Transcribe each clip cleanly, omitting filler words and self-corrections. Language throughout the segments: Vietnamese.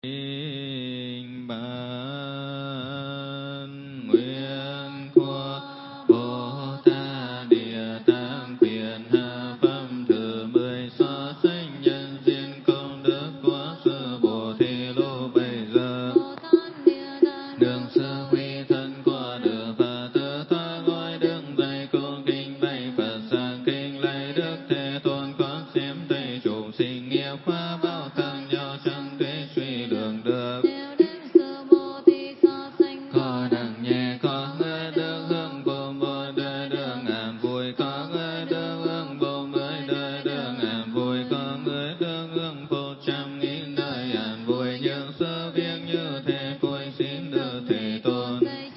Kinh Bản Nguyện của Bồ Tát Địa Tạng Phiền Hà Pháp thứ 10 so sánh nhân duyên công đức của sư Bồ Thí Lô bây giờ đường sư huy thân của được Phật tử thoa ngôi đứng dậy cung kính bạch Phật sang kinh lạy Đức Thế Tôn con xem thấy chúng sinh nghiệp khoa bao tăng nhau chẳng thể suy lượng được. Có nặng nhẹ có người được hưởng vô mỗi đời được ngàn vui, có người được hưởng vô mỗi đời được ngàn vui, có người được hưởng vô trăm nghìn đời an vui. Những sự việc như thế vui xin được Thế Tôn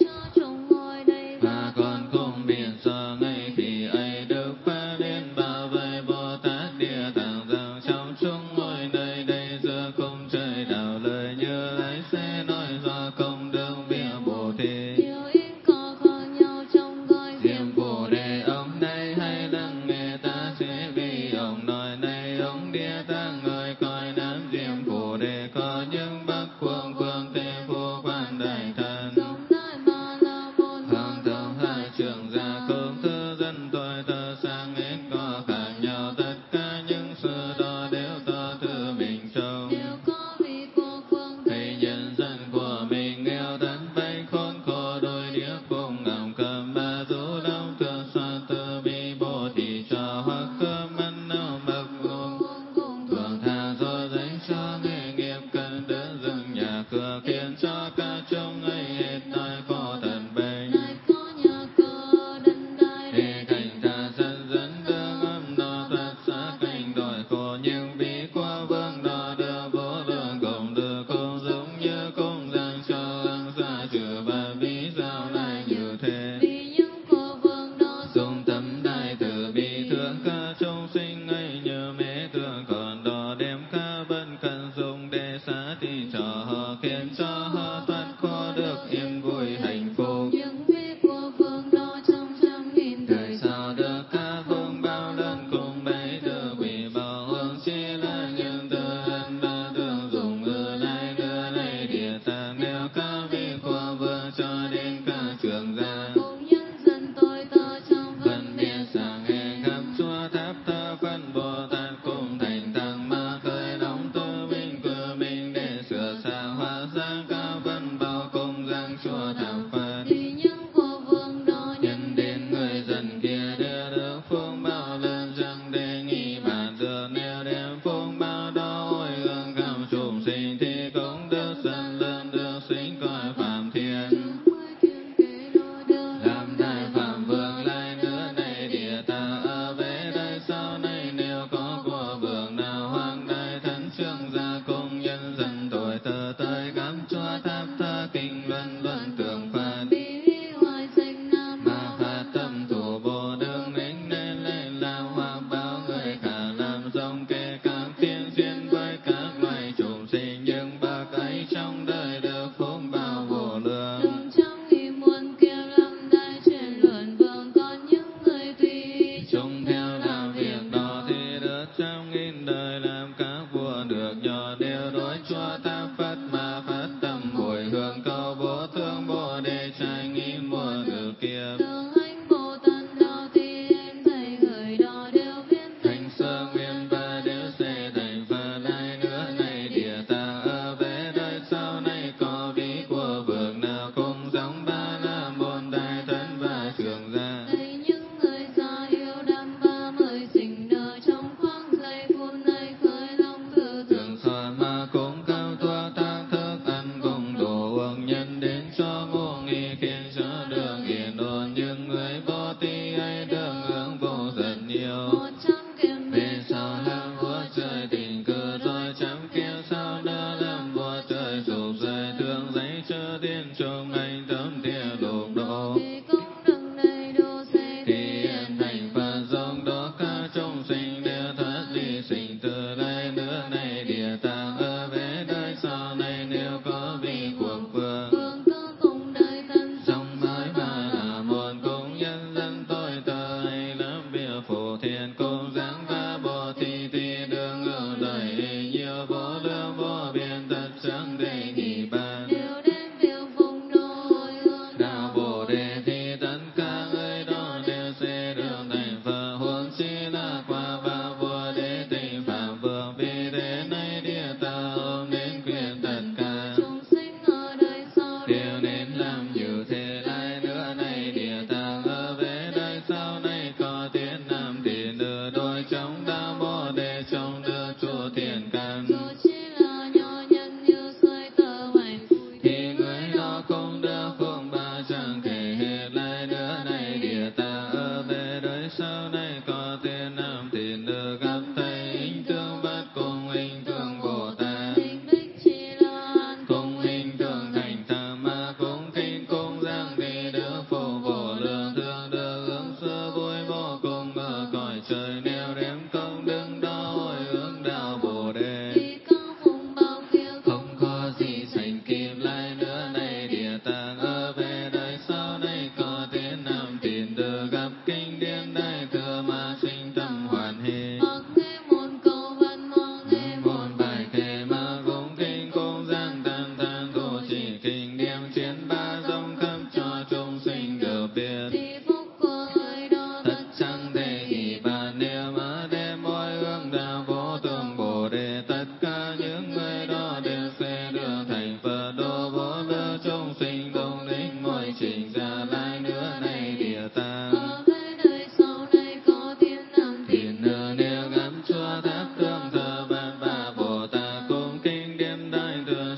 và con cũng biết do ngay khi ấy được phát đến bảo vệ Bồ Tát Địa Tạng rằng trong chúng ngôi nơi đây giữa cung trời đạo lời như ấy sẽ nói do công đức vía Bồ Thí diệm Phù Đề. Ông này hay lắng nghe ta sẽ vì ông nói này ông Địa Tạng người coi Nam diệm Phù Đề có những bậc phương phương thế vô quan đại thần hằng thông hai trường gia công thư dân tôi thơ sang hết có khác nhau, tất cả những sự đó đều do tự mình trông. Thấy nhân dân của mình nghèo thân bệnh khốn khổ đôi điếc vùng ngọng cầm mà du đông thương xót từ bi Bồ Thí cho hoặc cơm ăn áo mặc gồm thường tha rồi dành cho nghề nghiệp cần đỡ dừng nhà cửa khiến cho cả chúng ấy hết nói khổ tận bệnh. Thế cảnh ta dần dần đường âm đó thoát xa cảnh đổi khổ, nhưng vì qua vương đó đưa vô lượng công đức không giống như công giang cho hằng xa trừ. Và vì sao lại như thế? Dùng tâm đại từ bi thương cả chúng sinh ấy như mẹ thương còn đó đem cả bần cần dùng để xá thì cho họ khiến cho họ thoát khổ được yên vui hạnh phúc. Đời sau được cả phương bao lần cùng bấy từ bị bảo hương chỉ là những từ ân ba thường dùng ưa lại đưa lại Địa Tạng nêu cả vị của vương cho đến cả trường gia phân biệt sang hệ khắp chúa tháp thơ phân Bồ Tát cùng thành tăng mà khởi lòng từ bình của mình để sửa sang hóa sang cả vân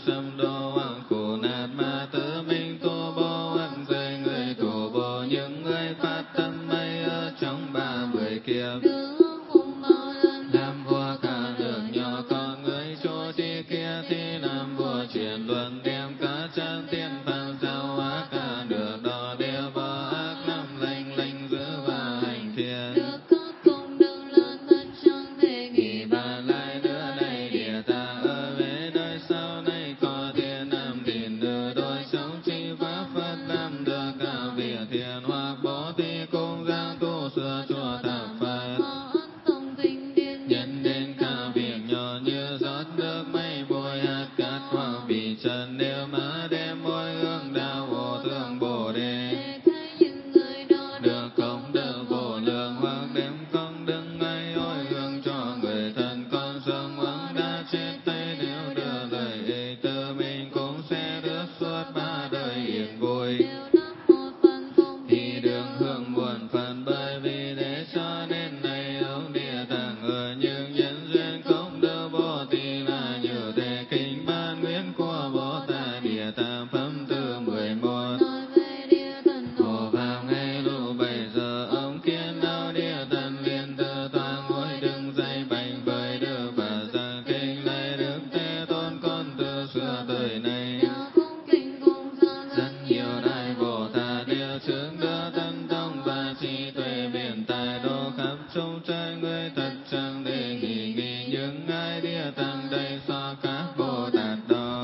sâm đô hoặc khổ nạt ma tứ minh tu bố hoặc người người thủ bố những người phát tâm mây ở trong 30 kiếp làm vua cả nước nhỏ con người chúa chi kia thì làm vua chuyển luân đem cả chân tiên phàm giáo hóa cả nước đó đều bỏ ác năm lành lành giữ và hành thiện được có công đức lớn thân chẳng thể nghĩ bàn lại nữa đây địa tạng ở về đời sau này có thiên nam tín nữ đôi sống chi pháp phật làm được cả việc thiện hoặc bố thí cung giang tu sửa chùa tháp phật nhân đến cả việc nhỏ như giọt nước mây bụi hạt cát hoặc vì trần đều mà đem môi hương đạo vô thượng bồ đề được công đức vô lượng hoặc đem công đức ấy ôi hương cho người thân con sống hoặc đã chết tay nếu đưa lời ích từ mình cũng sẽ được suốt 3 đời yên vui thì đường hương muôn phần bởi vì thế cho nên này ông địa tạng ở những nhân duyên công đức bố thí là như thế kinh ban nguyện của Bồ Tát địa tạng phẩm thứ 11 Hồ vào ngay lúc bây giờ ông kiến đau địa tạng liền từ toàn ngồi đứng dậy bành vời đưa và giảng kinh lạy Đức Thế Tôn con từ xưa tới nay rất nhiều đại Bồ Tát đều chứng đưa thân thông và trí tuệ biện tài độ khắp chúng trời người thật chẳng để nghĩ những ai địa tạng đây so các Bồ Tát đó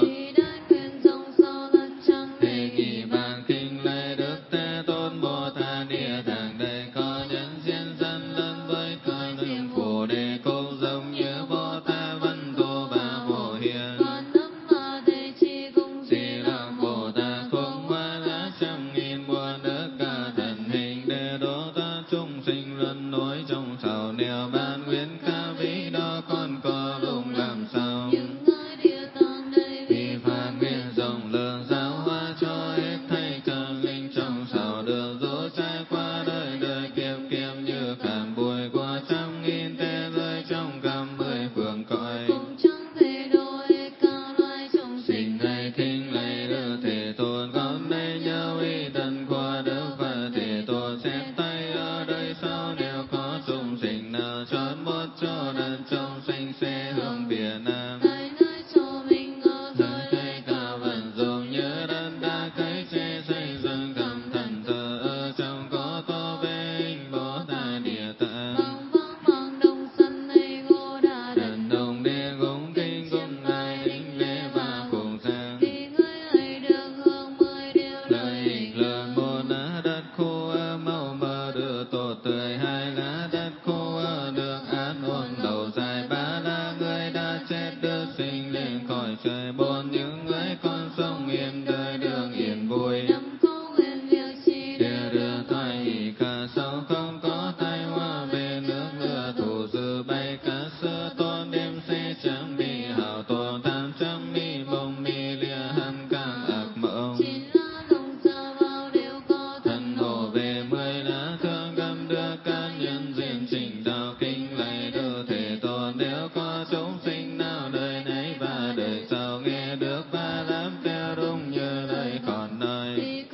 để nghĩ bàn kinh lạy Đức Thế Tôn Bồ Tát địa tạng đây có nhân duyên dân lớn với cõi hương phổ đề cũng giống như Bồ Tát Văn Thù và Phổ Hiền Di Lặc Bồ Tát không qua giá 100.000 muôn đức cả thần hình để độ ta chúng sinh luân nối trong sầu nẻo ban nguyện ca vĩ đó con có lúc làm sao vì phạt nguyện rộng lượng giáo hóa cho hết thảy chân linh trong sầu được dỗ trải qua đời đời kiếp kiếp như cạn bụi của 100.000 thế giới trong khắp 10 phương cõi sinh này kinh lạy Đức Thế Tôn con đây nhớ uy thần của Đức Phật Thế Tôn xét tay ở đời sau nếu có chúng sinh nào chọn một chỗ đất trong sinh sẽ hướng phía nam nơi cây cao vận dụng như đất đá cây tre xây dựng cầm thần thờ ở trong có tô về hình Bồ Tát địa tạng đần đồng địa cũng kinh cũng ngài đính lễ và cùng sang lời hình lớn một lá đất khô ở màu mơ đưa tốt tươi hai lá đất khô ở được an ổn đầu dài 3 lá người đã chết được sinh lên cõi trời 4 những người còn sống yên đời đường yên vui đưa thoại ý cả sau không có tai hoa về nước lửa thủ dư bay cả sơ tôn đêm sẽ chẳng bị hảo tổn tham chẳng bị bông mi lìa hẳn càng ác mộng thân hộ về 10 lá thương cầm đưa các nhân duyên trình đạo kinh lạy Đức Thế Tôn đều có chúng sinh nào đời này và đời sau nghe được và làm theo đúng như lời còn nói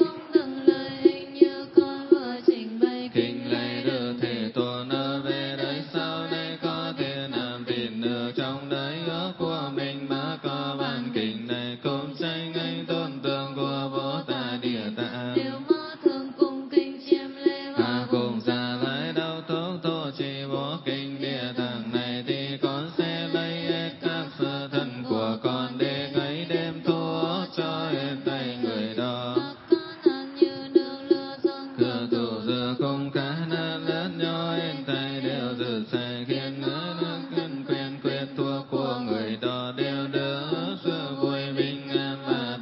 kinh lạy Đức Thế Tôn ở về đời sau này có thiên nam tín nữ trong đời ước của mình mà có bản kinh này cũng tranh anh tôn tượng của Bồ Tát địa tạng cùng ra lại đau thuốc thô chỉ bố kinh địa tạng này thì con sẽ lấy hết các sơ thân của con để ngày đêm thuốc cho hết thảy người đó cửa thủ dư không khả năng lớn nhỏ hết thảy đều dự sai khiến người nước cân quen quyết thuốc của người đó đều được sự vui bình an và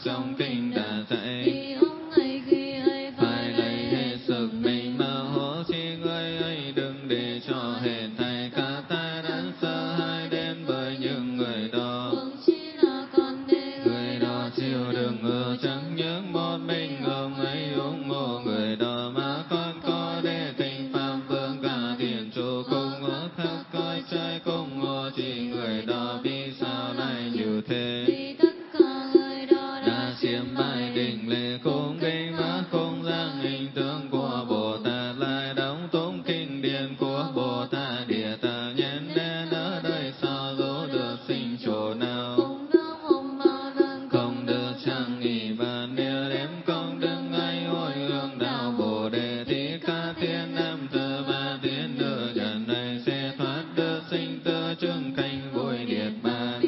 trong kinh đã dạy. Khi ông ấy khi ấy Phải lấy hết sức mình mà hộ chi người ấy, đừng để cho hết thảy cả tai nạn sợ hãi đến với những người đó. huống chi là con để Người đó chịu đựng chẳng những một mình ông ấy ủng hộ người đó, mà còn có để tình phạm vương cả thiên chủ cùng ở khắp cõi trời cùng hộ chỉ người đó. Vì sao lại như thế? vì tất cả người đó Đã chiếm bài định lệ cung kính và cung dáng hình tượng của Bồ Tát, lại đóng tụng kinh điển của Bồ Tát Địa Tạng, nhân đến ở đời sau dẫu được sinh chỗ nào không được hồng bao lần không được chẳng nghỉ bàn điều đếm công đức ấy hồi hướng đạo Bồ Đề, thì ca thiên nam tử và thiên nữ trần này sẽ thoát được sinh tử chứng cảnh vui niết bàn.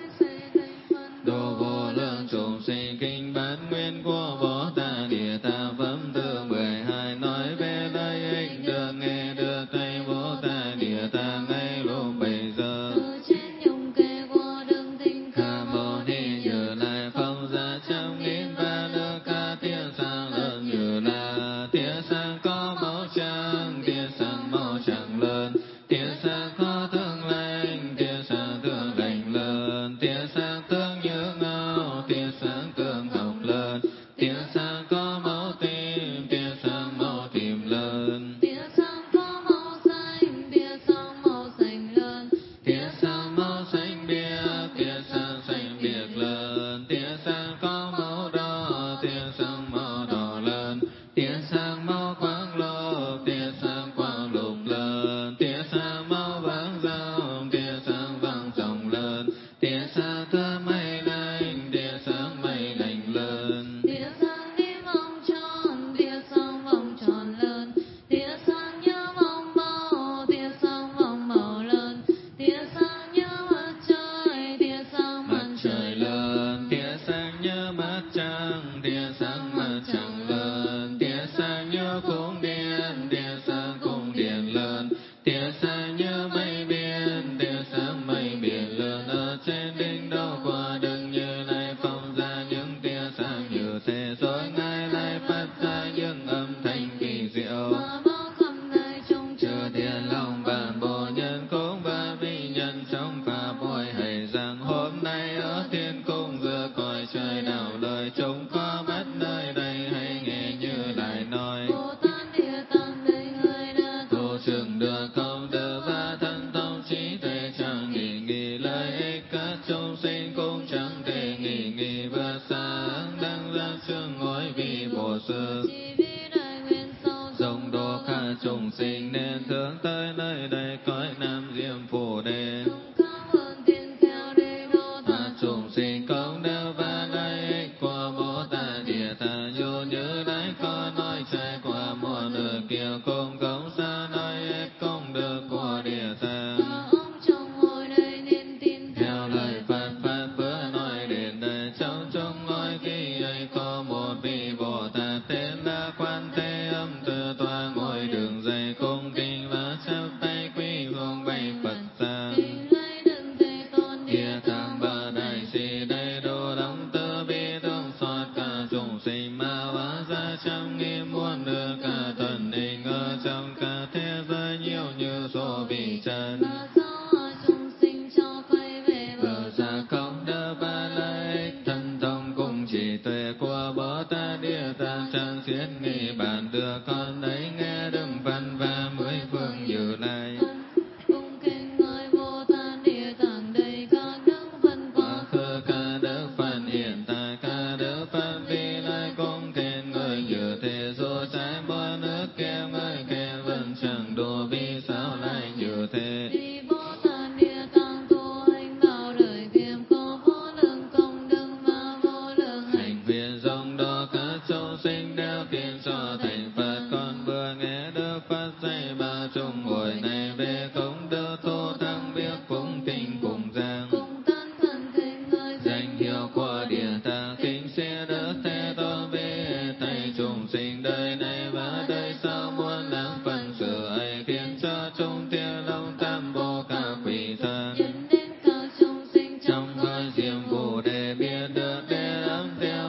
Đồ vô lượng chúng sinh kinh bát nguyên của Bồ Tát Địa Tạng phẩm thứ 12 nói về lợi ích được nghe được thấy Bồ Tát Địa Tạng ngay lúc bây giờ. từ trên nhung kê qua đường thinh Ca Mâu Ni Như Lai phong ra trăm nghìn ba nước ca tia sáng lớn như là tia sáng có màu trắng, tia sáng màu trắng lớn, tia sáng có tương lành, tia sáng tương lành lớn, tia sáng tương như ngao, tia sáng tương ngọc lớn, tia sáng có màu tím, tia sáng màu tím lớn, tia sáng có màu xanh, tia sáng màu xanh lớn, tia sáng màu xanh biếc, tia sáng xanh biếc lớn, tia sáng có màu đỏ, tia sáng màu đỏ lớn, tia sáng màu quang lục, tia sáng quang lục lớn, tia sáng màu vàng ròng, tia sáng vàng ròng lớn, tia sáng thơ mây lành, tia sáng mây lành lớn, tia sáng đi vòng tròn, tia sáng vòng tròn lớn, tia sáng như vòng màu, tia sáng vòng màu lớn, tia sáng như mặt trời, tia sáng mặt trời lớn, tia sáng như mặt trăng, tia sáng mặt trăng lớn, tia sáng như cung điện, tia sáng cung điện lớn, tia sáng như mây biển, tia sáng mây biển lớn. Ở trên đỉnh đầu của Đức Như Lai phóng ra những tia sáng như thế, rồi ngài lại phát ra những âm thanh kỳ diệu, mà bao khắp nơi trong chư thiên long bản bộ nhân cũng và vi nhân trong pháp hội hay rằng hôm nay ở thiên cung giữa cõi trời đạo lời chúng có mắt nơi đây hay nghe Như Lai nói. Bồ Tát Địa Tạng đây người đã Tu chứng được công đức và thân thông trí tuệ chẳng nghỉ lợi ích các chúng sinh cũng chẳng thể nghỉ vượt sáng đăng giác chương ngôi vị Bồ Sư. chỉ vì đại nguyện sâu Rộng độ các chúng sinh nên hướng tới nơi đây cõi Nam Diêm Phù Đề. chúng cao hơn tiên theo để độ Các tha chúng sinh công đức và lợi ích của Bồ Tát Địa Tạng, dù Như Lai có nói trải qua muôn đời kiều cùng công xa nói hết công đức của Địa Tạng. cả ông trong hội đây nên tin Theo lời Phật Pháp vừa nói đến đây, trong chúng ngôi khi ấy có một vị Bồ Tát tên là Quan Thế Âm Từ tòa ngồi đường dây cung kính và chắp tay quy hướng bày Phật ra. tình lấy đừng thể tôn Địa Tạng Bồ Đại Sĩ đầy đủ đấng từ bi thương xót cả chúng sinh mà hóa ra trăm nghìn muôn nước cả thần linh ở trong cả thế giới nhiều như số vị trần. và sao hỏi chúng sinh cho quay về bờ Bờ ra công đức và lợi ích thân thông cùng trí tuệ của Bồ Tát Địa Tạng chẳng xiết nghĩ bàn được con ấy nghe Đức Phật và mười phương Như Lai. cung kính ngợi Bồ Tát Địa Tạng đầy các đức phân Quá quả khứ cả đức Phật hiện tại cả đức Phật vi lai cung khen người như thế, dù trái muôn nước kêu người khen vẫn chẳng đủ, vì sao lại như thế? vì Bồ Tát Địa Tạng tu hành đạo đời kiếp có vô lượng công đức và vô lượng hạnh Hành nguyện rộng độ các chúng sinh đều khiến cho thành Phật, con vừa nghe Đức Phật dạy ba chung hội này về công đức tu thắng biết cung kính cùng giang. cùng tan thần thỉnh người Danh hiệu của Địa Tạng kính sẽ đỡ thế tôn về thầy chúng sinh đời này và đời sau muôn đáng phần sự ấy, khiến cho chúng thiên long tam bộ các quỷ thần dẫn đến các chúng sinh trong cõi Diêm Phù Đề biết được để ấm theo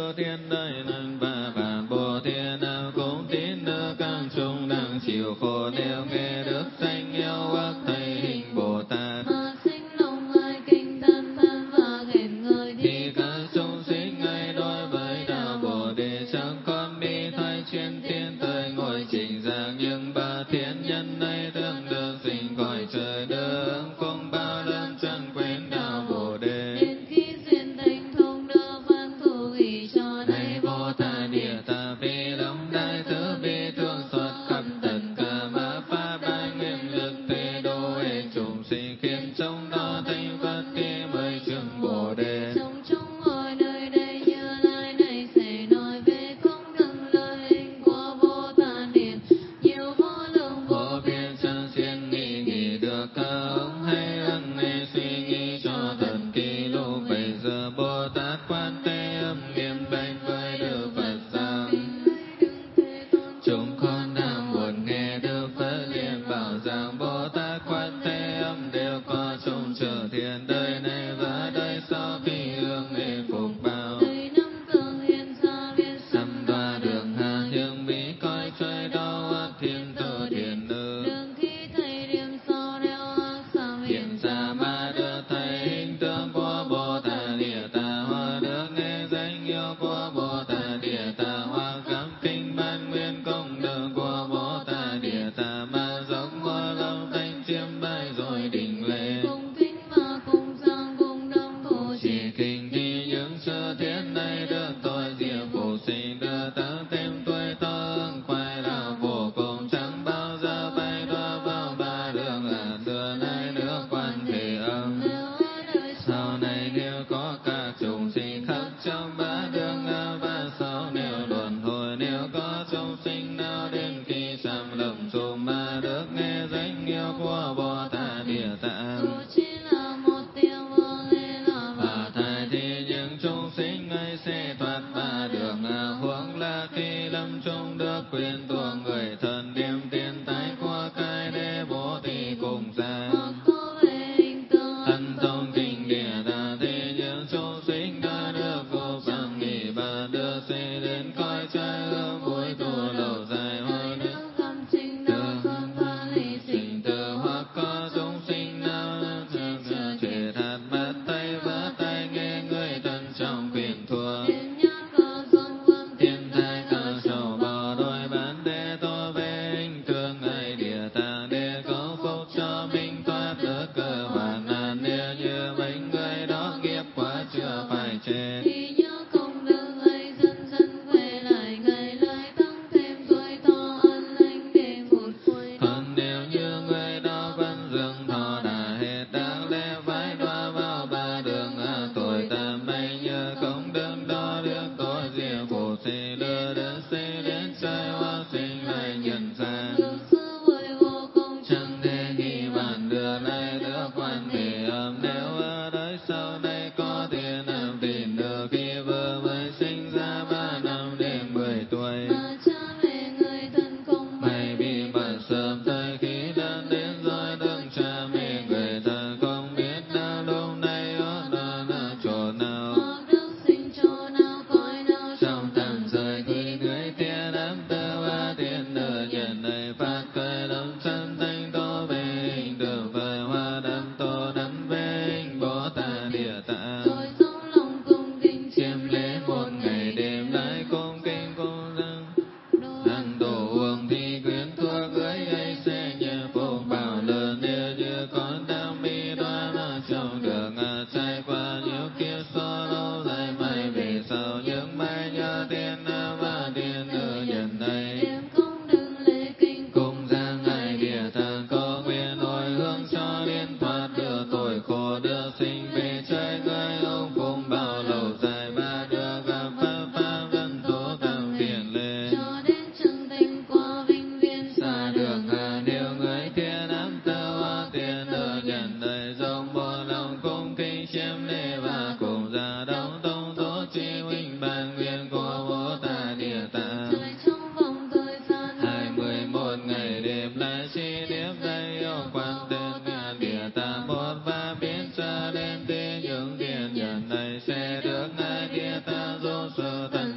chư thiên đời năng ba bản Bồ Thiên nào cũng tín nữ các chúng đang chịu khổ nếu nghe được danh yêu hoặc thấy hình Bồ Tát mà sinh lòng ai kinh than than và khen ngợi thì các chúng sinh ấy đối với đạo Bồ Đề chẳng còn bi thay chuyên tiến tới ngôi trình giác nhưng ba thiên nhân ấy tương được sinh khỏi trời nước không bao lần chẳng quên đạo Bồ Đề đến khi duyên thành thông đưa văn thù ghi cho này Bồ Tát Địa Tạng Phi Long đại từ bi thương xót khắp tất cả ba pháp đại nguyện lực thế độ hệ chúng sinh khiến trong đó thành Phật thì mới chứng Bồ Đề trong chúng ngồi nơi đây Như Lai này sẽ nói về công đức lợi ích của Bồ Tát Điện nhiều vô lượng vô biên chẳng xiên nghĩ được các ông hay ân hay suy nghĩ cho thần kỳ lúc bây giờ Bồ Tát Quan Thế Âm niệm bạch với Đức Phật rằng chúng con đang muốn nghe Đức Phật liền bảo rằng Bồ Tát Quan Thế Âm đều có trong chư thiên đời này và đời sau phi hương để phục báo đời năm cường hiện ra biết năm đoa đường hà nhưng bí coi trời đau thiên tử thiền nữ đường khi thầy điểm so đeo ác sao hiện ra mà được thấy hình tượng của Bồ Tát Địa Tạng hoặc được nghe danh hiệu của Bồ Tát Địa Tạng hoặc cảm kinh ban nguyên công đức của Bồ Tát Địa Tạng mà giống hoa lòng thanh chiêm bay rồi đỉnh lễ cùng kính và cùng sang cùng đông thổ chỉ kinh thì những chư thiên này được tội diệt phụ sinh được tăng thêm tuổi thọ khoái đạo vô cùng chẳng bao giờ bay đọa vào ba đường đưa này nước Quan Thế Âm sau này nếu có các chúng sinh khắp trong ba đường và sau nếu luân hồi nếu có chúng sinh nào đến khi sanh lâm chung mà được nghe danh hiệu của Bồ Tát Địa Tạng dù chỉ là một tiếng vương hay là và thai thì những chúng sinh ấy sẽ thoát ba đường huống là khi lâm chung được quyền tuồng người thân đem tiền tài của cải để bố thí cùng sang hoặc có về hình tượng thân thông kinh địa tạng thì những chúng sinh đã được vô bằng nghỉ và được sẽ đến cõi trái hương vui tu lâu dài hồi nước nước cầm trình đạo xuân tha ly sinh từ hoặc có chúng sinh nào chuyển hạt bát tay vỡ tay nghe người thân trong quyền thua thiên nhãn cờ dung vương thiên thai cờ sầu bò đôi bán để tô về hình tượng ấy địa tạng để cầu phúc cho mình thoát được cơ hoạn nạn nếu như mấy người đó nghiệp quá chưa phải chết thì nhớ công đức ấy dần dần quay lại ngày lại tăng thêm tuổi thọ ân lành để một cuối còn nếu như người đó vẫn dường thọ đã hết đáng lẽ phải đọa vào ba đường tội tam bấy nhờ công đức đó được tội diệt phụ sẽ đưa đến sẽ đến trái hoa sinh lại nhân gian được sư với vô công chẳng thể nghi bàn đưa lại được Quan Thế Âm nếu ở đời sau này có tiền nam tin được khi vừa mới sinh ra 3 năm đến 10 tuổi mà cha mẹ người thân không mày bị mất sớm tới khi đã đến rồi đừng cha mẹ người thân không biết đã lúc này ở đó là chỗ nào hoặc được sinh chỗ nào cõi nào trong tầng rời khi người thiên ám tơ và thiên nữ nhân này phát khởi lòng chân thanh tô về hình tượng vời hoa đắm tô đắm về hình Bồ Tát Địa Tạng tôi sống lòng cung kính chiêm lễ một ngày đêm lại cung kinh cung dâng ăn đồ uống thì quyến thuộc người ấy sẽ nhờ phục bảo lớn nếu như con đang bị đoan trong đường trải qua nhiều kiếp số lâu dài mãi về sau những mai nhớ thiên nam và thiên nữ nhân này đem công đức lễ kinh cùng giang ngài địa tạng có nguyện hồi hướng cho liên thoát đưa tội khổ đưa sinh về trời người ông cùng bao lâu dài ba đưa gặp pháp pháp vân tố tăng tiền lệ cho đến chân tình qua vinh viên xa đường điều người thiên ám tơ hoa thiên nữ nhân đời giống bộ lòng cung kính chiêm lễ và cùng ra đông tông tố chi huynh ban nguyện của Bồ Tát Địa Tạng trời trong vòng thời gian 21 ngày đêm lại chi tiếp đây yêu quan tên Địa Tạng một và biến trở lên thế những thiên nhân này sẽ được ngài Địa Tạng dỗ sự thân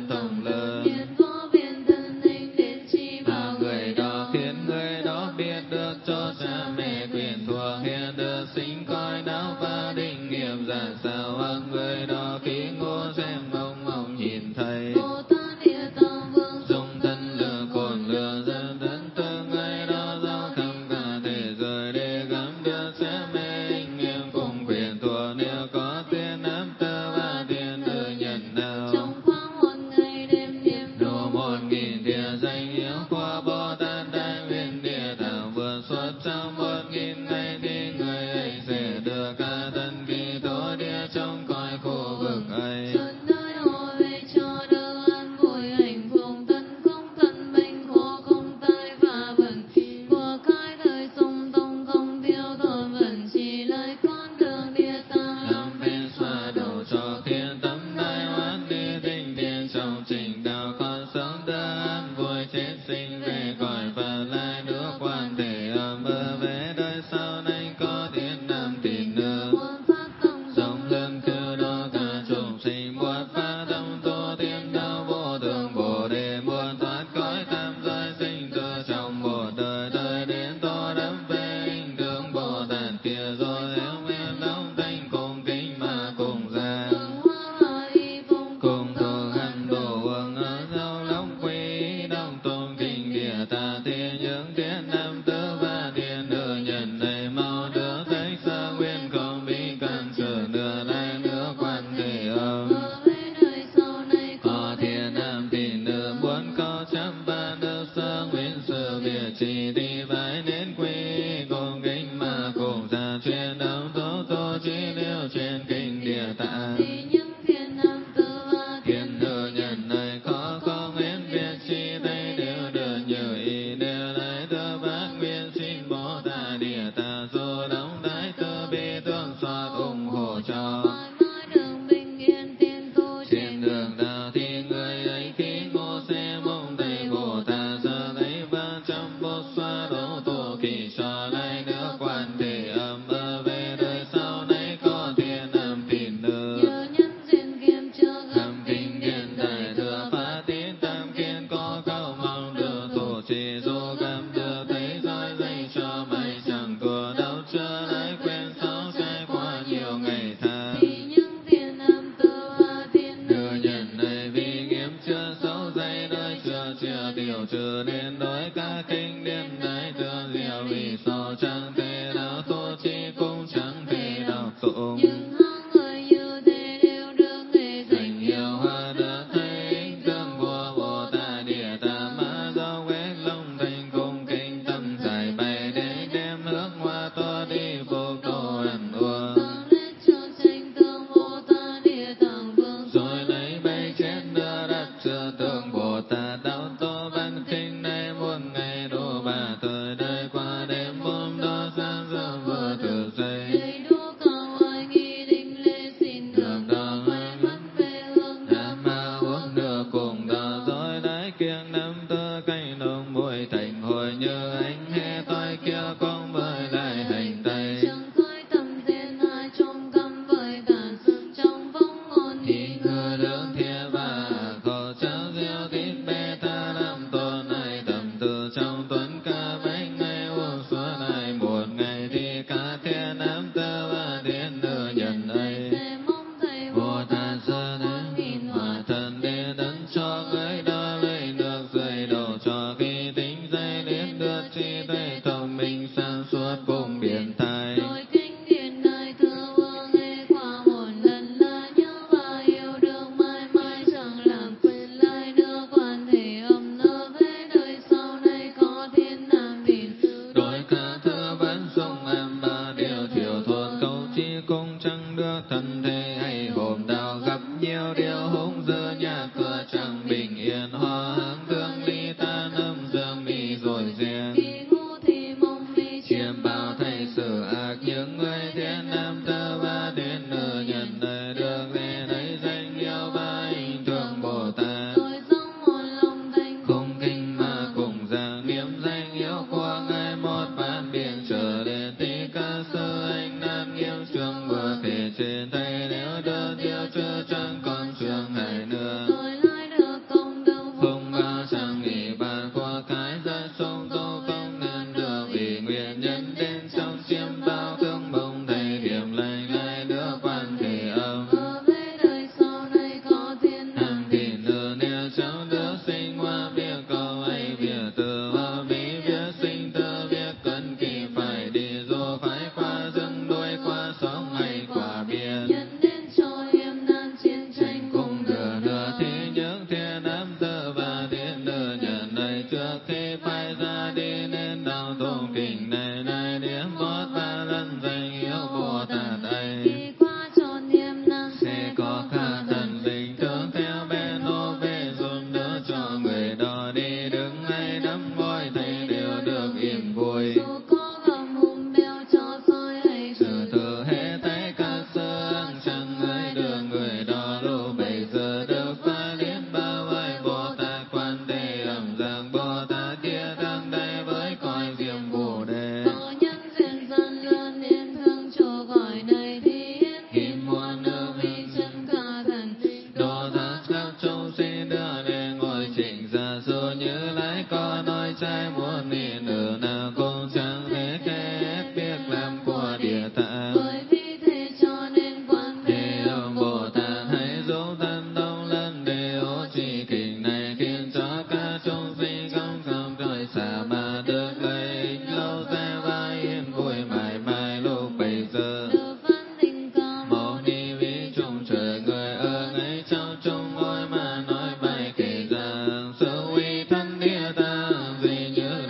trì thì phải đến quy, cùng kính mà cùng gia truyền đồng tố tô chí liêu truyền kinh địa tạng. thì những thiên nam tử và Thiên nữ nhân này khó không hết biết chi thấy đều được như ý đều lại thơ bát nguyên xin Bồ Tát địa tạng số đóng đại từ bi tương soát ủng hộ cho. mãi mãi đường bình yên tiên tu Trên đường đạo thì người ấy khi ngô xe mong thầy Bồ Tát giờ thấy ba trăm bố xoa đấu tổ kỳ cho lại nữa quan thế âm ở về đời sau này có thiên nam tín nữ. nhờ nhân duyên kiếp trước Thâm kinh điển đại thừa phá tín tam kiên có cầu mong được tổ trì dù cảm được thấy roi dây cho mày chẳng của đâu trở lại quen sáu trải qua nhiều ngày tháng. thì những thiên nam tử và thiên Nữ nhân này vì nghiệp chưa xấu dây đời chưa điều trừ nên đối các kinh điển đại thừa diệu vì sao chẳng thể nào tu chi cũng chẳng thể nào tụng. những hạng người như thế đều được nghệ Thành danh hiệu hoa được thấy tương của Bồ Tát địa tạng ma do quét long thành cung kinh tâm giải bày để đem hướng hoa to đi phục độ ăn uống. tăng lễ cho tranh tương Bồ Tát địa tạng vương Rồi lấy bay chết đưa đất chưa tương Bồ Tát đạo tô văn kinh này muôn ngày đủ ba thời đời qua đêm hôm đó sáng giờ vừa từ dậy. đầy đủ cao oai nghi định lễ xin được đạo may mắn về hương Nam ma uống nước cùng đào rồi lấy kiêng năm tơ cây nồng mùi thành hồi như ánh he toi kia con bơi lại hành tây. chẳng khói tầm thiên hai trong căm với cả sự trong vong ngôn Ý ngư đường thiên và khổ cháu diêu thịt bê ta làm tôn này tầm từ trong tuần ca bánh ngày uống suốt này một ngày thì cả thiên nam tơ và thiên nữ nhân ấy. sẽ mong thầy Bồ Tát sơ đến nghìn hòa thân để đấng cho người đó lấy nước dưới đầu cho khi tính dây đến được chi thấy thông minh sáng suốt cùng biển thai. rồi kinh điển đại thừa vừa nghe qua một lần là nhớ và yêu được mãi mãi chẳng làm quên lại nữa quan thế âm nở về đời sau này có thiên nam tín nữ Đôi ca thơ vẫn sông em ba điều thiểu thôn câu chi cũng chẳng được thân thế hay hôm đào gặp nhiều điều hung dữ nhà cửa chẳng bình yên hoa hướng thương ly tan âm dương mi rồi riêng. khi ngu thì mong mi Chiêm bao thay sự ác những người thiên nam tơ và thiên nữ nhân đời được nghe thấy danh hiệu ba hình tượng Bồ Tát. tôi sống một lòng thành Cùng kinh mà cùng giảng niệm danh hiệu của ngài một bản biển trở đến tí ca sư anh nan nghiêm trường bờ thể trên tay nếu đơn tiêu chưa chẳng còn trường hại nữa. tôi lại được công đức Không bao chẳng nghỉ bàn của cái ra sông tô công nên được vì nguyện nhân đến trong chiêm bao thương mong thầy điểm lành lại được quan thế âm. ở về đời sau này có thiên nam Hàng thì nữ nêu cháu đứa sinh hoa biết câu ấy việc từ hoa bí biết sinh tơ biết cân kỳ phải đi dù phải qua rừng đuôi qua sóng hay qua biển. nhân đến cho hiểm nan chiến tranh Cùng nửa thì những thiên nam tơ và thiên nữ nhân này trước khi phải ra đi nên đạo tụng kinh này này điểm bót ba lần danh hiệu Bồ Tát ấy. đi qua tròn hiểm nan Sẽ có khả thần bình thường theo bên ô về dùm đỡ cho người đó đi đứng hay đắm môi thấy đều được yên vui. dù có gầm hùm bèo cho soi hay Sự thừa hết thấy các sơ chẳng ai được người đó lúc bây giờ được phá đến bao vai Bồ Tát quan thế âm rằng Bồ Tát kia đang đây với cõi diệm Bồ Đề. có nhân duyên dần lớn yên thương cho gọi này thì yên Kim muôn nước vì chân cả thần Đồ thác các châu xin đưa đến ngồi chỉnh ra số như lái có nói trai muốn ni nữ nào cũng chẳng thể kết biết làm của địa tạng. bởi vì thế cho nên quan Thế thế ông Bồ Tát hãy dũng thân đông lần để ô trì kinh này khiến cho các chúng sinh không không cõi xa mà được lợi ích lâu dài và yên vui mãi mãi lúc bây giờ. được văn tình cao Mâu ni ví chung trời người ở ngay trong chung ngôi mà nói bài kể rằng sự uy thân địa tạng gì như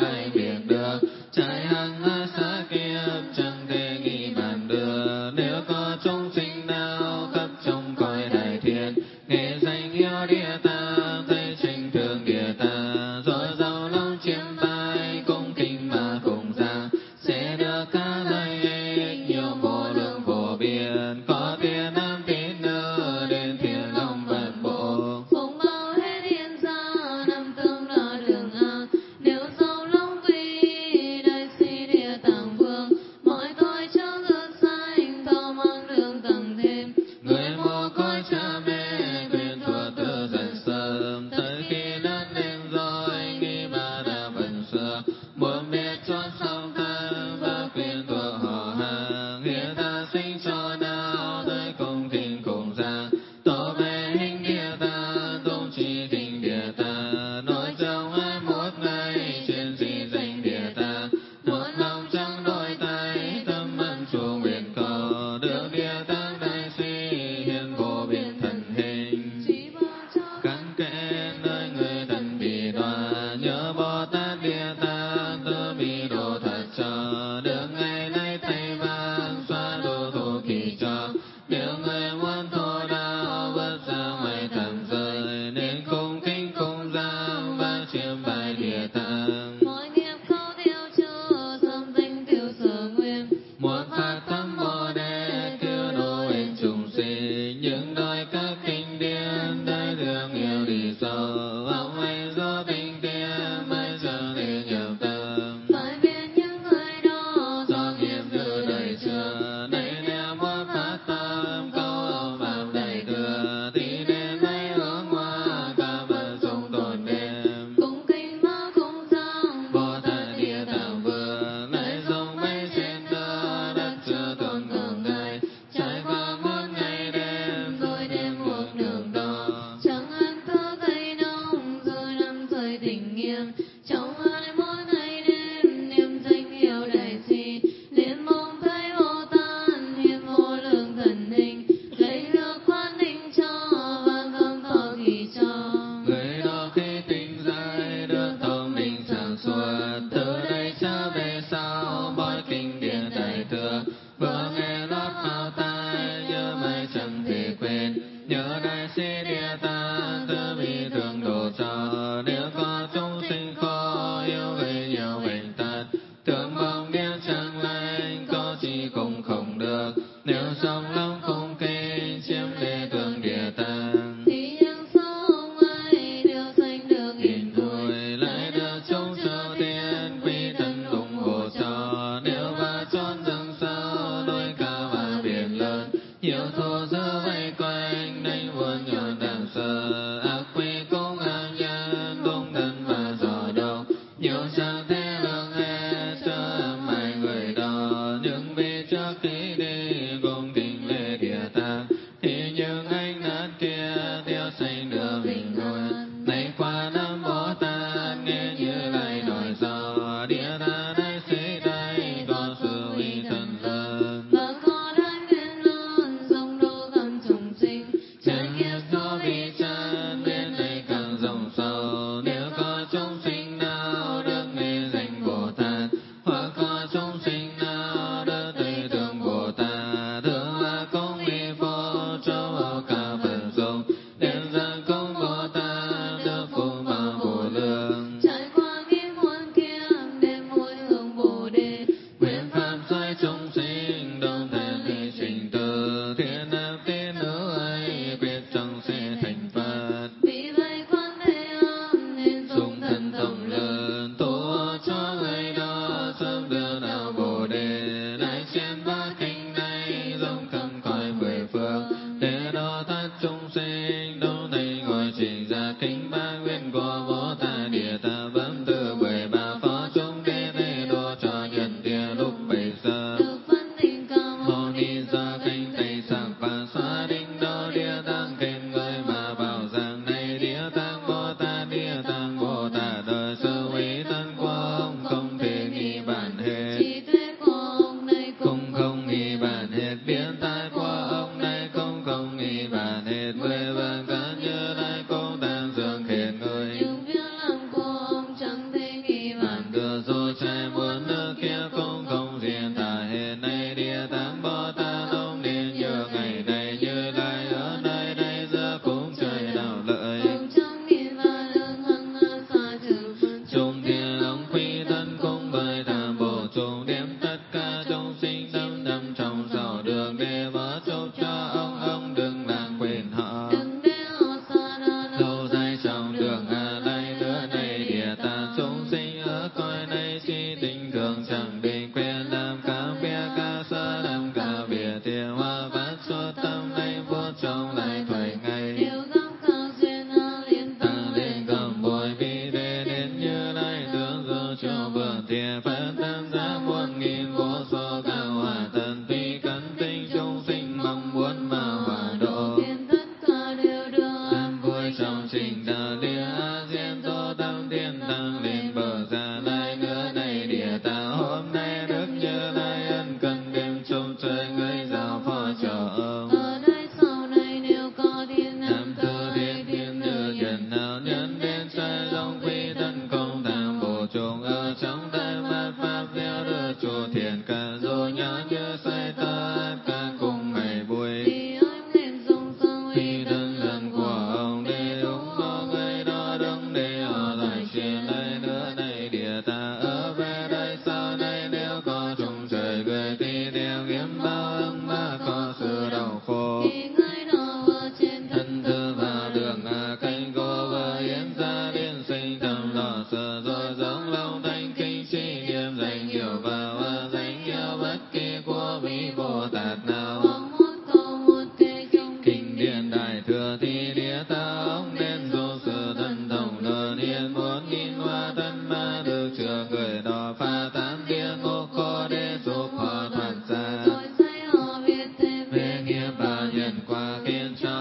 yêu địa tạng, thấy tranh thường địa tạng, rồi giàu lòng chiếm vai, cung kính mà cùng giang, sẽ được các lợi ích nhiều vô lượng vô biên, có tiền nam tín nữ đến thiên long vận bộ, phụng bao hết hiện ra năm tương là đường ác, nếu giàu lòng quy đại sĩ địa tạng vương, mọi tội cho ước sanh thọ mang đường tăng thêm, người mồ côi cha mẹ quyền thua từ dần sớm, tới khi lớn lên rồi nghi ba đã vẫn xưa, muốn biết cho song thân và quyền thua họ hàng, hiện ta sinh cho nào tới cùng kính cùng giang, tổ về hình địa tạng, tôn trì kinh địa tạng, nói trong ai một ngày trên di danh địa tạng, một lòng trắng đôi tay tâm ân chủ nguyện cầu, được địa tạng đại sĩ hiện vô biên thần hình, chỉ bao cho cắn kẽ nơi người thân bị đọa, nhớ Bồ Tát địa tạng từ bi độ thật cho, được ngày nay tay vàng xóa đô thủ kỳ cho, nếu người muốn thọ đạo vượt ra ngoài tạm rời, nên cung kính cung giang và chiêm bài địa tạng, mọi nghiệp khâu tiêu trừ sớm danh tiêu sở nguyên, một phát tâm Bồ Đề cứu độ ích chúng sinh, những đôi các kinh điển đại thương yêu đi sâu, ông ấy do tình tiền mới dâng lên nhập tâm, phải biết những người đó do nghiệp dư đời chưa, đây nè một phát tâm câu ông phạm đại thừa, thì đến nay hướng hoa cả vật dụng tồn đêm, cung kính mà cùng giang Bồ Tát địa tạng vương lại dùng mấy trên đất chưa tồn cường ngài, trải qua một ngày đêm rồi đêm một đường đò, chẳng ăn thơ cây nông rồi năm thời tình nghiêm, trong 21 ngày đêm niệm danh hiệu đại sĩ, liền mong thấy Bồ Tát hiện vô lượng thần hình, lấy được quan định cho và thơm thọ kỳ cho. người đó khi tỉnh dậy được thông minh sáng suốt, từ đây trở về sau bói kinh điển đại thừa, vừa nghe lót vào tai nhớ mãi chẳng thể quên, nhớ đại sĩ địa tạng từ bi thương độ cho, nếu có chúng sinh khó yêu gây nhiều bệnh tật, thương vong điên chẳng lành có chi cũng không được, nếu sống lòng cung kính chiếm lễ tưởng địa tạng, Thì những sống ấy đều sanh được yên vui, lại được chúng trợ tiên quy thân ủng hộ cho, nếu và chốn rừng sâu đôi cao và biển lớn, nhiều thù dữ vây quanh đánh buồn nhọn đằng sợ, ác quy cũng ác nhân cũng thân và giỏ đầu, nhiều chẳng thể lượng hết cho mọi người đó, nhưng vì trước khi đi cùng kính lễ địa tạng, thì những anh nát kia theo sanh được bình nguồn, nay qua năm Bồ Tát nghe như lại nói rõ, địa tạng đại sĩ đây có sự uy thần lớn, và có đại nguyện lớn dòng đô khắp chúng sinh, trải nghiệp do vi chân bên đây càng rộng sâu, nếu có chúng sinh nào được nghe danh Bồ Tát, hoặc có chúng sinh nào được thấy thương Bồ Tát, thương là công y vô châu Âu cả phần dung, đến dân công Bồ Tát được phúc bao vô lượng, trải qua nghìn muôn kiếp đêm hồi hướng Bồ Đề, nguyện pháp xoay chúng sinh đồng thể vì trình tự, thiên nam tín nữ ấy quyết chẳng sẽ thành Phật, vì vậy quan thế âm nên dùng thân tổng lớn tu cho người đó sớm đưa đạo Bồ Đề, đại chiến ba kinh này giống cầm cõi mười phương, để đó tất chúng sinh đâu thấy ngồi trình ra kinh ba nguyện của Bồ Tát địa tạng vẫn từ 13 phó chúng để thế độ cho nhân địa lúc bấy giờ, được phân tình cao Mâu Ni ra canh tây sạc và xóa đinh đô địa tạng khen người mà bảo rằng này địa tạng Bồ Tát đời sự uy thân của ông không thể nghi bản hết, trí tuệ của ông này cũng không nghi bản hết, biến thái của ông này cũng không nghi bản hết, 10 vạn cả như lai cũng tán dương khen người, những đà địa diên tô tâm thiên tăng lên bờ ra lại nữa này địa ta hôm nay đức Như Lai ân cần đêm chung trời người giao phó cho ông. Ở đây sau này nếu có thiên nam tử hay thiên nữ nhân nào nhân đến trời giống quy thân công tham vô chung ở trong đại mát pháp gieo đưa chùa thiền ca dù nhớ như say tất cả cùng ngày buổi thì anh lên sông sông vì thân lần của ông để đúng có người đó đứng để ở lại truyền đây nữa này địa ta ở về đây sau này nếu có chung trời người thì đều kiếm bao ưng mà có sự đau khổ thì người đó ở trên thân thư vào đường cánh cô và yến gia liên sinh tâm lo sợ rồi giống lòng thanh kinh chi niệm danh hiệu vào danh hiệu bất kỳ của vị Bồ Tát nào hoặc một câu một kệ trong kinh điển đại thừa thì địa ta ông nên vô sự thân thông đơn yên 1000 hoa thân ma được chữa người đó pha tán địa ngục khổ để giúp họ thoát ra rồi say họ biết thêm về nghiệp và nhân quả khiến cho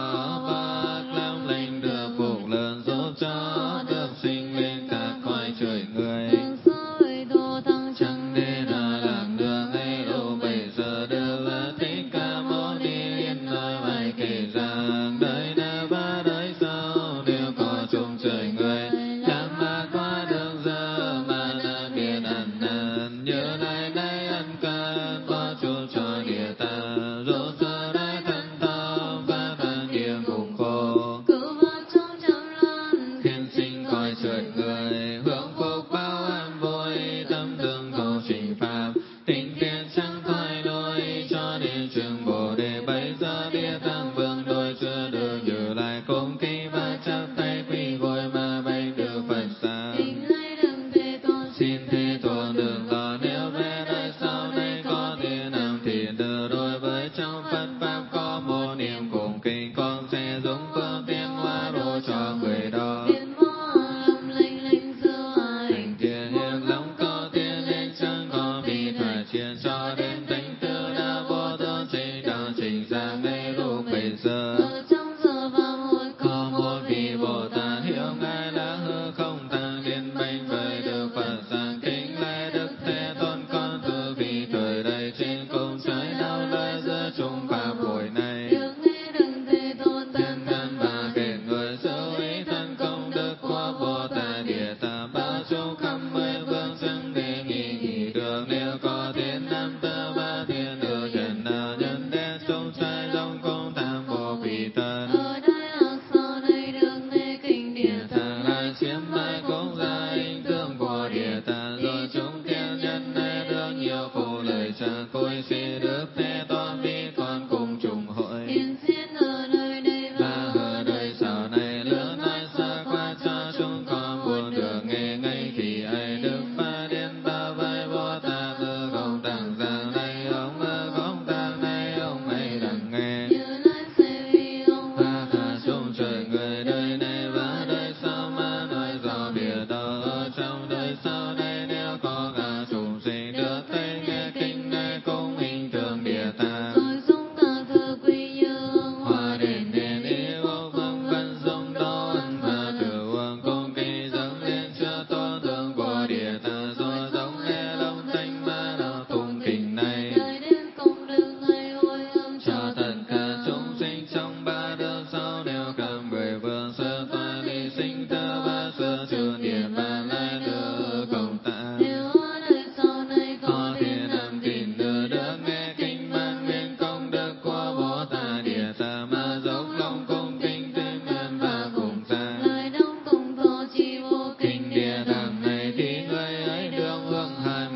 bác lắm linh được phục lớn giúp cho được sinh lên các cõi trời người đường soi đồ thăng chẳng để là lạc đường ngay đâu bây giờ được Thích Ca Mâu Ni liên nói bài kể rằng đời nào và đời sau đều có chung trời người chẳng mà qua đường giờ mà đã biết ăn năn Như Lai đây ân cần có chung cho địa ta dù giờ đây thân thông và thân niệm cùng khổ cứu vớt trong trăm lần khiến sinh cõi trời người hưởng phúc bao an vui tâm tương cầu trình pháp tinh tiến chẳng thoái lui cho đến trường Bồ Đề bây giờ địa tăng vương đôi chưa được Như Lai cung kính và chắp tay quỳ gối mà bạch được Phật xa kính lạy đấng Thế Tôn xin Thế Tôn đừng lo nếu về đời sau này có thiên nam thiện nữ đối với trong Phật pháp có một niệm cùng kinh con sẽ dùng phương tiện hóa độ cho người đó tiền mô lòng lanh lanh dư ai thành thiên hiền lòng có thiên nên chẳng có vị thoại truyền cho đến thánh tư đã vô tướng chỉ đạo trình ra ngay lúc bây giờ ở trong giờ vào hội có một vị Bồ Tát hiểu ngài là hư không tăng liên bành với Đức Phật sang kính lạy Đức Thế Tôn con từ vị thời đây trên cùng trời đau lời giữa chúng pháp hội này được nghe đấng Thế Tôn thiên tán thân và kể người giữ ý thân công đức của Bồ Tát địa ta bao chung khắp 10 phương chẳng để nghỉ được nếu có thiên nam tử và thiên nữ trần nào nhân đến chung trời giống công tham vô vị thân ở đây hoặc sau này được nghe kinh điển ta lại chiếm mãi cũng ra hình tượng của địa ta rồi chúng thiên nhân này được nhiều phụ lời cha côi xin Đức Thế Tôn vì con cùng chung hội hiển diễn ở nơi đây và ở đời sau này lửa nói xa qua cho chúng con buồn được nghe ngay khi ấy Đức Phật Điện bảo vệ Bồ Tát ở không tàng giang này ông ở không tàng này ông ấy đặng nghe Như Lai sẽ vì ông và cả chung trời người đời này và đời sau mà nói rõ biệt đó ở trong đời sau này nếu có cả chúng sinh được thấy nghe kinh này cũng hình tượng địa ta rồi dung cả thơ quy như hoa đền đền ý vô phương vân dung đô ân và tử vương cung kỳ dâng lên cho tôn thượng của địa ta rồi giống nghe long thanh ma đạo tụng kinh này đời đến công đức ngày hồi âm cho tất cả chúng sinh trong ba đường sau đều cầm 10 phương sơ toa ly sinh tơ và sơ trường điện và lại được công tạ nếu ở đời sau này có có thiên nam tín nữ được nghe kinh ban nguyện công đức của Bồ Tát địa ta mà dốc lòng cung kính thêm nhân và cùng ra lời đông cùng thọ chi vô kinh kinh địa tạng này thì người ấy được hưởng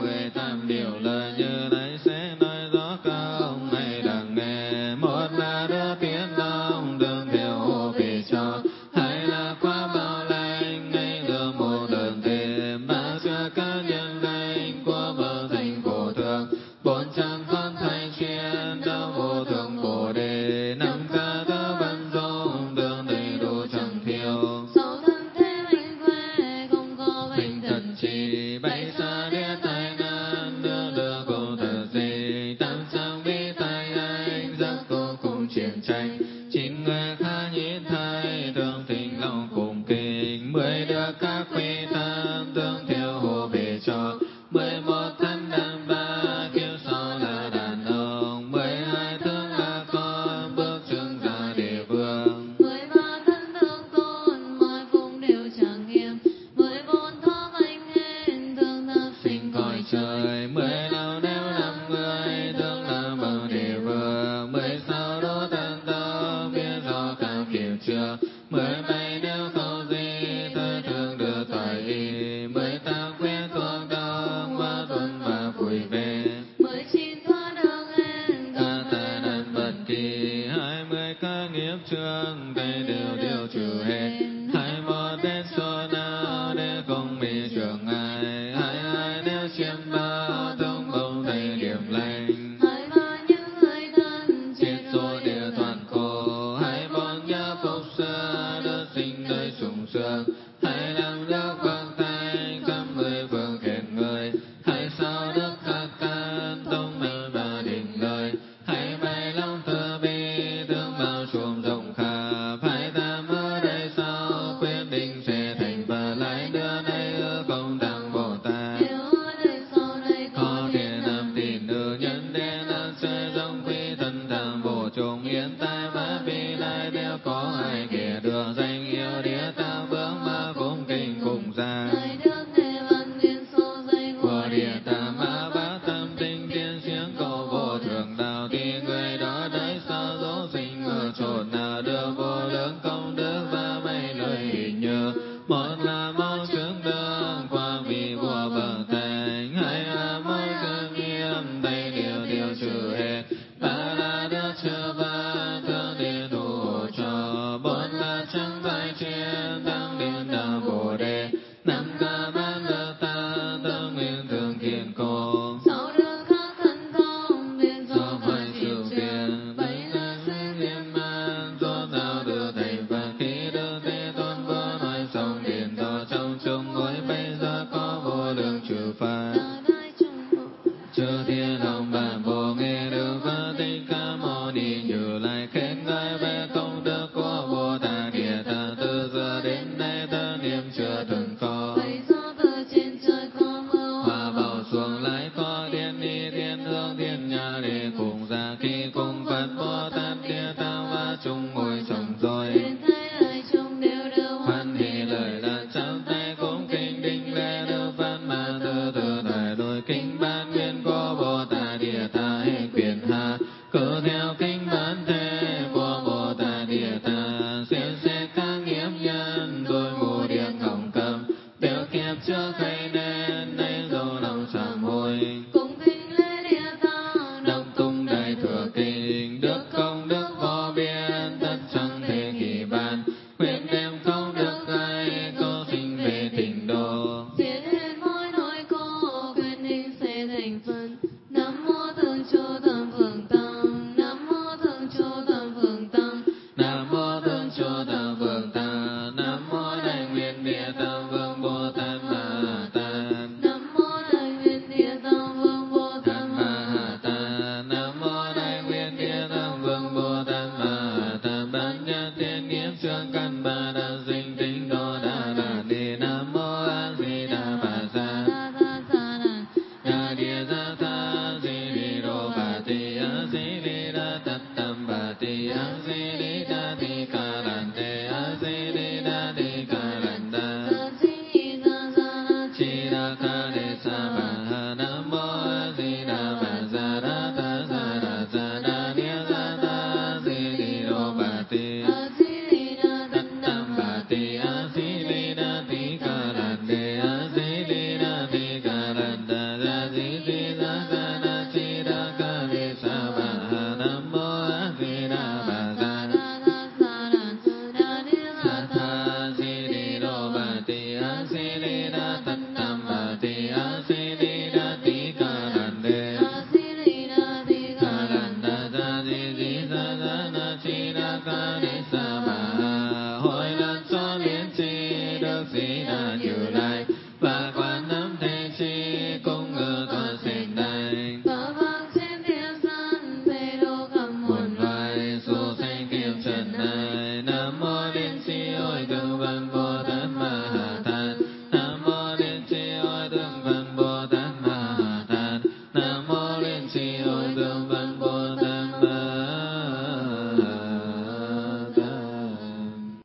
28 điều lời như đấy sẽ nói rõ các ông ấy đang nghe một là đưa tiếng lòng đường theo hộ về cho hay là qua bao lành ngay đường mới được các quý thân tương thiêu hộ về cho. 11 thánh đàn ba kiếp sau là đàn ông, 12 tướng là con bước chân ra địa vương. 13 thân tương tôn mọi vùng đều trang nghiêm, 14 thọ anh hên thương thác sinh cõi trời. 15 nếu 50 tướng là bậc địa vương, 16 đỗ tận tâm biết rõ các kiếp trước. 17 nếu không gì thời thường được toại y, 18 quyết thuộc đông hóa tuần và vui về. 19 thoát đường hên Các tài nạn bất kỳ, 20 các nghiệp trường cây đều trừ hết. 21 đến số nào để không bị trường ai, 22 nếu chiếm bao thông bông thầy điểm lành. 23 những người thân Chết rồi địa toàn khổ, 24 nhớ phục xưa đất sinh nơi sung sướng. 25 đức quang thanh khắp 10 phương khen người, 26 đức khắc can tông minh và định lời. 27 lòng từ bi tương bao trùm rộng khắp, 28 ở đây sau quyết định sẽ thành và lại đưa này ư công tăng Bồ Tát. nếu ở đây sau đây Có thiện nam tín nữ nhân đen đang sẽ giống quý thân tham vô trùng yên tai và bi lại đều có hai kẻ được danh yêu địa tam bướng mà cũng kinh cùng ra. thầy đức thể văn liên số dây Của địa tam ma bát tâm tinh thiên siếng cầu vô thượng đạo thì người đó đấy sao dỗ sinh ở chốn nào được vô lượng công đức và mấy lời hình như. Một là mau chứng đường qua vị của bậc thánh, hai là mau cơ nghiêm thầy điều trừ hết, ba là đức chư ba thương điện thủ hộ cho, bốn là chẳng phải chiến thắng điện đạo Bồ Đề, năm ca ban đức ta tương nguyện thường kiên cố. 6 đường khắc thần thông biết Do rõ phải các chịu kiếp trước. phiền, 7 là sinh liên man, do nào đưa thầy và khi đưa thế tôn vừa nói xong điện đó trong chung ngôi bây giờ có vô lượng trừ phạt. Cả đại chúng bộ Chư thiên ông bà Bồ nghe được và Thích Ca Mâu Ni Như Lai khen ngợi về công đức của Bồ Tát Địa Tạng từ giờ đến nay